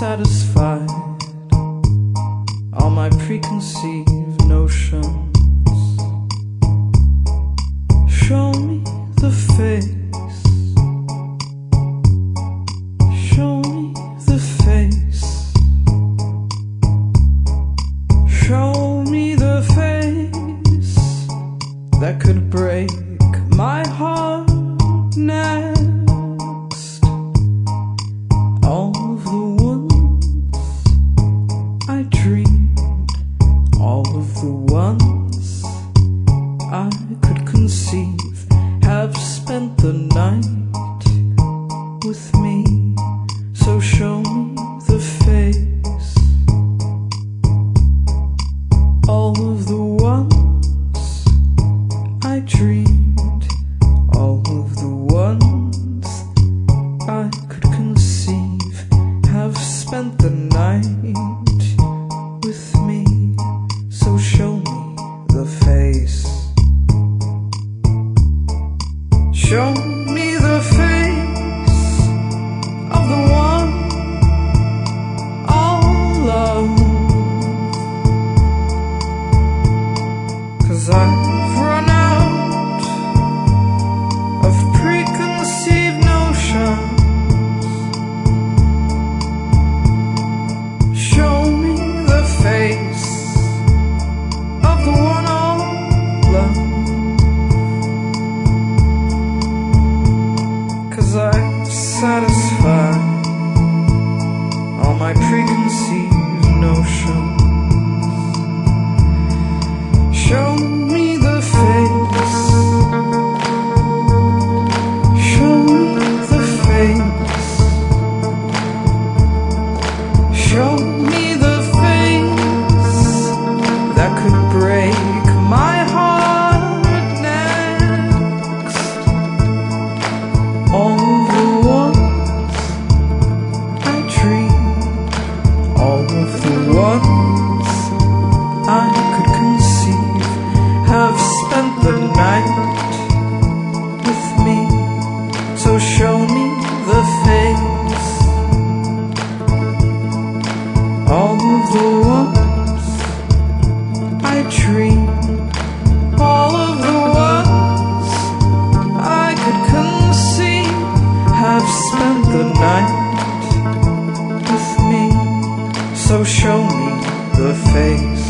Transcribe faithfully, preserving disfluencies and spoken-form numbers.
satisfied all my preconceived notions. Show me the face, show me the face, show me the face that could break my heart next. All of the ones I dreamed, all of the ones I could conceive, have spent the night with me. So show me the face. All of the ones I dreamed, all of the ones I could conceive, have spent the night with me. So show me the face. Show me the face of the one I'll love, 'cause I've run out of preconceived notions. Show me the face of the one I'll love, 'cause I've satisfied all my preconceived notions. Show me the face, show me the face, show me the face that could break my heart next. All of the ones I dreamed, all of the ones I could conceive, have spent the night with me. So show me the face. All of the ones I dreamed, all of the ones I could conceive, have spent the night with me. So show me the face.